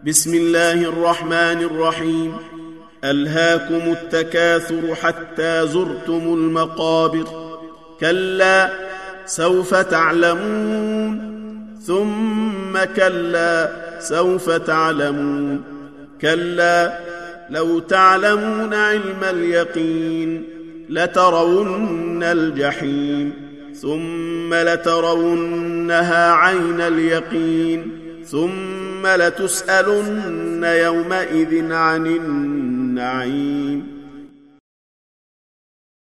بسم الله الرحمن الرحيم. ألهاكم التكاثر حتى زرتم المقابر، كلا سوف تعلمون ثم كلا سوف تعلمون، كلا لو تعلمون علم اليقين لترون الجحيم ثم لترونها عين اليقين ثم لتسألن يومئذ عن النعيم.